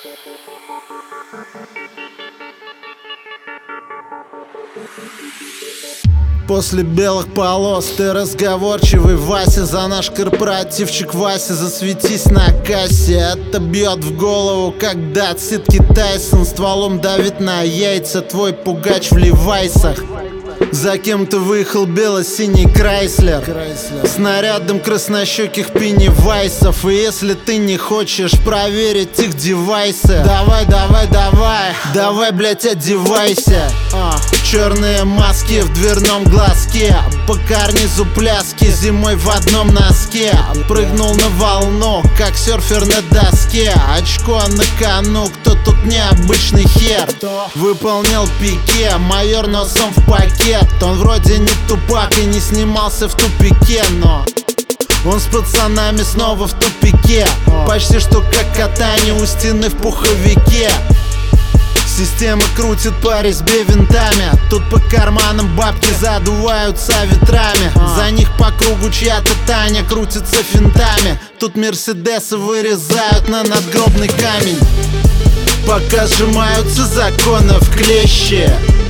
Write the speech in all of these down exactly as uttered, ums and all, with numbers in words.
После белых полос ты разговорчивый, Вася. За наш корпоративчик, Вася, засветись на кассе. Это бьет в голову, когда Сидки Тайсон стволом давит на яйца. Твой пугач в левайсах. За кем ты выехал бело-синий Крайслер с нарядом краснощеких пеннивайсов. И если ты не хочешь проверить их девайсы, Давай, давай, давай, давай, блять, одевайся. а. Черные маски в дверном глазке, по карнизу пляски зимой в одном носке. Прыгнул на волну, как серфер на доске. Очко на кону, кто тут необычный хер. Выполнил пике, майор носом в пакет. Он вроде не тупак и не снимался в тупике, но он с пацанами снова в тупике. Почти что как катание у стены в пуховике. Система крутит по резьбе винтами. Тут по карманам бабки задуваются ветрами. За них по кругу чья-то Таня крутится финтами. Тут мерседесы вырезают на надгробный камень. Пока сжимаются законы в клещи,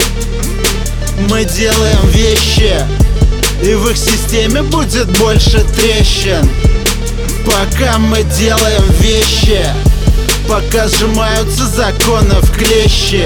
мы делаем вещи, и в их системе будет больше трещин. Пока мы делаем вещи, пока сжимаются законы в клещи,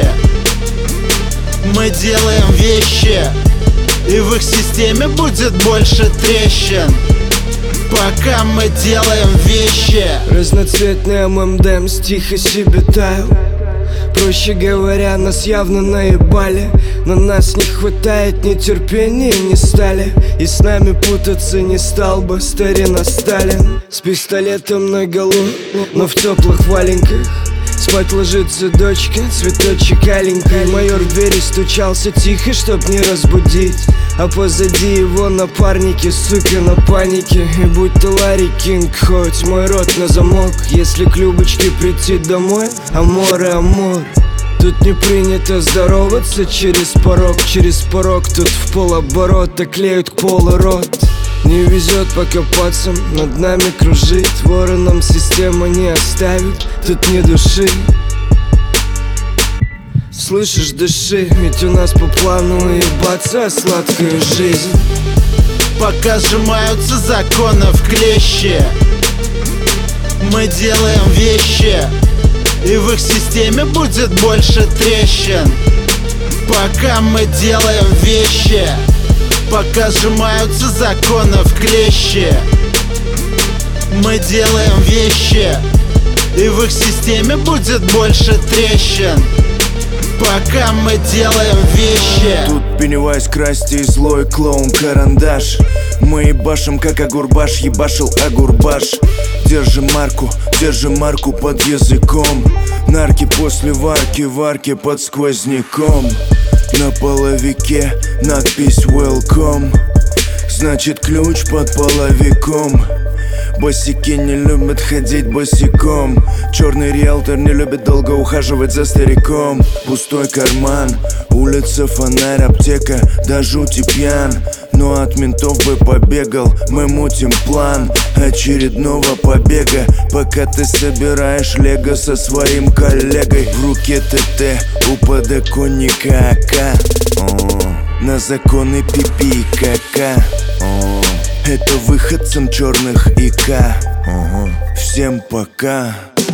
мы делаем вещи, и в их системе будет больше трещин. Пока мы делаем вещи. Разноцветный эм эм дэ эм тихо себе таял. Проще говоря, нас явно наебали. Но нас не хватает ни терпения, ни стали. И с нами путаться не стал бы старина Сталин. С пистолетом наголо, но в теплых валенках. Спать ложится дочка, цветочек аленький. Майор в двери стучался тихо, чтоб не разбудить. А позади его напарники, сука, на панике. И будь ты Ларри Кинг, хоть мой рот на замок. Если к Любочке прийти домой, аморе, амор. Тут не принято здороваться через порог. Через порог тут в полоборота клеют к полу рот. Не везет пока пацам над нами кружить. Вороном система не оставит, тут не души. Слышишь, дыши, ведь у нас по плану ебаться сладкая жизнь. Пока сжимаются законы в клещи, мы делаем вещи, и в их системе будет больше трещин. Пока мы делаем вещи, пока сжимаются законы в клещи, мы делаем вещи, и в их системе будет больше трещин. Пока мы делаем вещи. Тут Пеннивайз, Красти и злой клоун Карандаш. Мы ебашим, как Агурбаш ебашил Агурбаш. Держи марку, держи марку под языком. Нарки после варки, варки под сквозняком. На половике надпись welcome. Значит ключ под половиком. Босики не любят ходить босиком. Черный риэлтор не любит долго ухаживать за стариком. Пустой карман, улица, фонарь, аптека, до жути пьян. Но от ментов бы побегал, мы мутим план очередного побега. Пока ты собираешь лего со своим коллегой. В руке ТТ, у подоконника АК. О, на законы пипи и кака. О, это выходцам черных ИК. Всем пока.